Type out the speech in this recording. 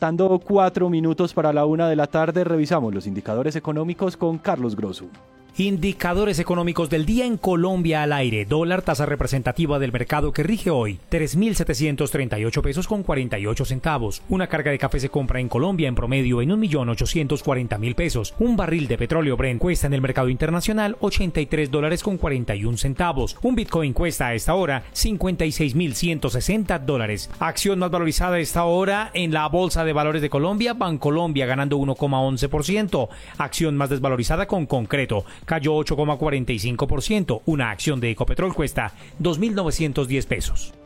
Faltando 4 minutos para la 1 de la tarde, revisamos los indicadores económicos con Carlos Grosso. Indicadores económicos del día en Colombia al aire. Dólar, tasa representativa del mercado que rige hoy, 3.738 pesos con 48 centavos. Una carga de café se compra en Colombia en promedio en 1.840.000 pesos. Un barril de petróleo Brent cuesta en el mercado internacional $83 con 41 centavos. Un Bitcoin cuesta a esta hora $56.160. Acción más valorizada a esta hora en la Bolsa de Valores de Colombia, Bancolombia ganando 1,11%. Acción más desvalorizada con Concreto, cayó 8,45%. Una acción de Ecopetrol cuesta 2.910 pesos.